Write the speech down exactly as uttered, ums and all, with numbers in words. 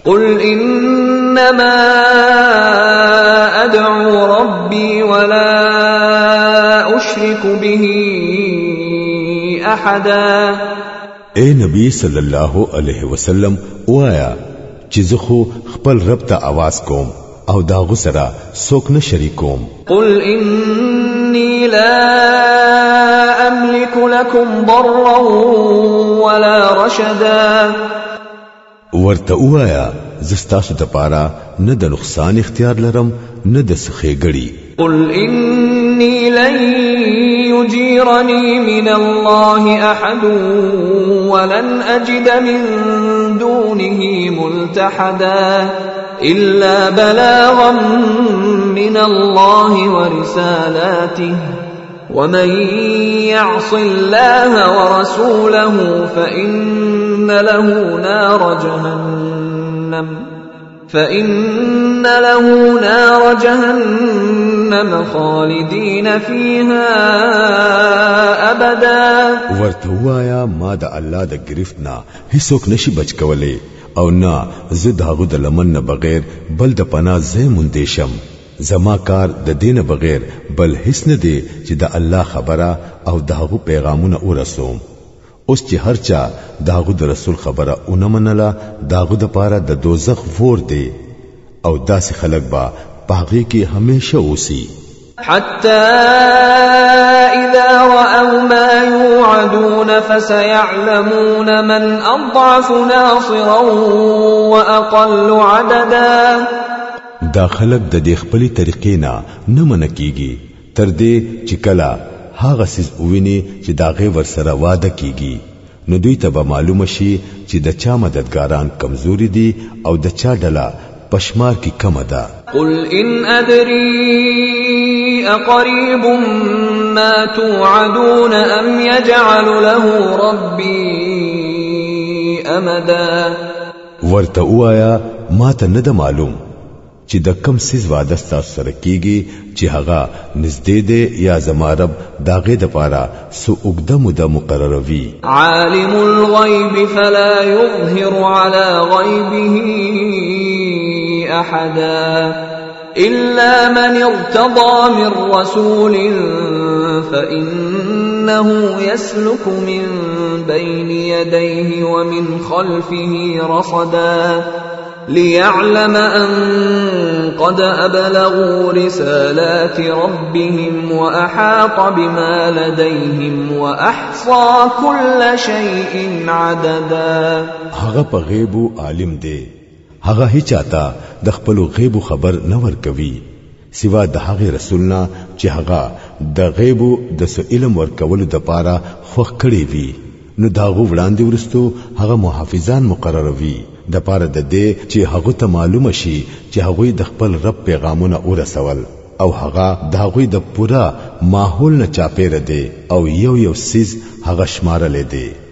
قل انما ادعو ربي ولا اشرك به احدا. اے نبی صلی الله علیه وسلم وایا چې زه خو خپل رب ته आवाज کوم او دا غسرا څوک نه شریکوم. قل اني لا املك لكم ضرا ولا رشدا. ورته وایا زستاسو د پاره نه د نقصان اختیار لرم نه د سخې غړي. قل اني لن يجيرني من الله احد ولن اجد من دونه ملتحدا الا بلاغا من الله ورسالاته ومن يعص الله ورسوله فإن له نار جهنم فإن له نار جهنم خالدين فيها أبدا. ورتوایا ما د الله د گرفتنا هیڅوک نشي بچ کولای او نه زه داغو د لمن نه بغیر بل د پناه ځای مونږ شم. زما کار د دین بغیر بل هیڅ نه دی چې د الله خبره او داغو پیغامونه ورسوم. اوس چې هرچا داغو د رسول خبره اونې منله داغو د پاره د دوزخ ور دی او داسې خلک با پاغي کې همیشه اوسي. حتى إذا رأوا ما يوعدون فسيعلمون من أضعف ناصرا وأقل عددا. دا خلق د دې خپلې طریقې نه نه منکیږي تر دې چې کله هغه سیس وویني چې دا غي ور سره واده کیږي نو دوی ته به معلومه شي چې د چا مددګاران کمزوري دي او د چا ډله پشمار کی کم ده. قل ان ادري اقريب ما توعدون ام يجعل له ربي امدا. ورته وایا ما ته نه ده معلوم چې د کم سیز وعده ستاسو سره کیږي چې هغه نږدې دی یا زما رب داغه د پاره سو اوږده موده مقرروي. عالم الغیب فلا يظهر على غیبه احدا الا من ارتضى من رسول فانه يسلك من بين يديه ومن خلفه رصدا ليعلم أن قد أبلغوا رسالات ربهم وأحاط بما لديهم وأحصى كل شيء عددا. هغه په غیبو عالم دی هغه هیڅ چاته د خپل غیبو خبر نه ورکوي سوا د هغه رسولنا چې هغه د غیبو د سو علم ورکولو د پاره خوښ کړی وي نو داغو وړاندې ورستو هغه محافظان مقرروي د پاره د دې چې هغه ته معلومه شي چې هغه د خپل رب پیغامونه ورسول او هغه د هغه د پورا ماحول نه چاپېره دی او یو یو سیز هغه شمارل دی.